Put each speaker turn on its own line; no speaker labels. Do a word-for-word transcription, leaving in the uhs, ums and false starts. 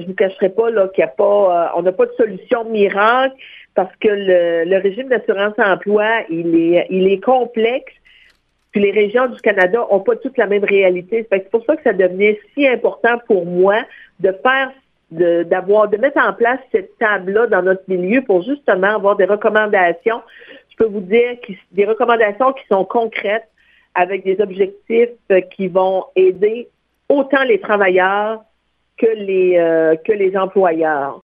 je vous cacherai pas là qu'il y a pas, euh, on n'a pas de solution miracle parce que le, le régime d'assurance emploi, il est, il est complexe. Puis les régions du Canada n'ont pas toutes la même réalité. Fait que c'est pour ça que ça devenait si important pour moi de faire, de, d'avoir, de mettre en place cette table-là dans notre milieu pour justement avoir des recommandations. Je peux vous dire que des recommandations qui sont concrètes avec des objectifs qui vont aider autant les travailleurs que les, euh, que les employeurs.